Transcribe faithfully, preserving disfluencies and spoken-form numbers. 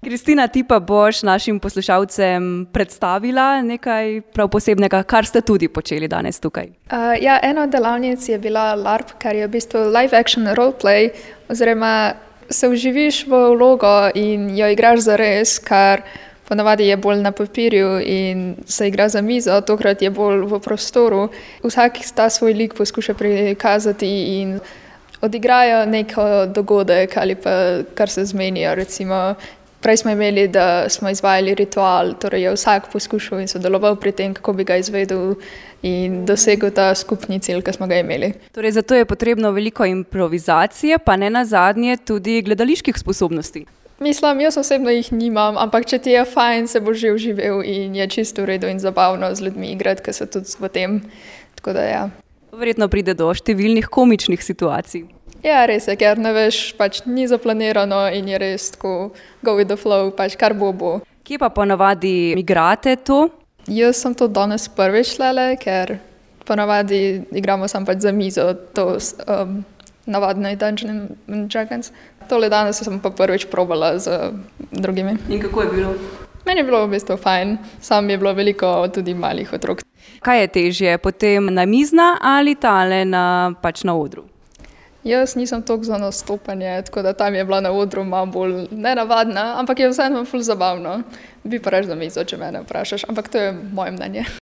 Kristina, ti pa boš našim poslušalcem predstavila nekaj prav posebnega, kar ste tudi počeli danes tukaj. Uh, ja, ena od delavnic je bila LARP, kar je v bistvu live action roleplay, oziroma se vživiš v vlogo in jo igraš zares, kar ponavadi je bolj na papirju in se igra za mizo, tokrat je bolj v prostoru. Vsak ta svoj lik poskuša prikazati in odigrajo neko dogodek ali pa kar se zmenijo. Recimo, prej smo imeli, da smo izvajali ritual, torej je vsak poskušal in sodeloval pri tem, kako bi ga izvedel in dosegel ta skupni cilj, ki smo ga imeli. Torej, zato je potrebno veliko improvizacije, pa ne nazadnje tudi gledaliških sposobnosti. Mislim, jaz osebno jih nimam, ampak če ti je fajn, se boš že vživel in je čisto v redu in zabavno z ljudmi igrati, ki so tudi v tem. Tako da ja. Verjetno pride do številnih komičnih situacij. Ja, res je, ker ne veš, pač ni zaplanirano in je res tako go with the flow, pač kar bo bo. Kje pa ponavadi igrate to? Jaz sem to danes prvič šlele, ker ponavadi igramo sam pač za mizo, to um, navadno je Dungeons and Dragons. Tole danes sem pa prvič probala z drugimi. In kako je bilo? Meni je bilo v bistvu fajn, sam je bilo veliko tudi malih otrok. Kaj je težje, potem namizna ali tale na, pač na odru? Jaz nisem toliko za nastopanje, tako da tam je bila na odru malo bolj nenavadna, ampak je vseeno ful zabavno. Bi pa reč za mizo, če mene vprašaš, ampak to je moje mnenje.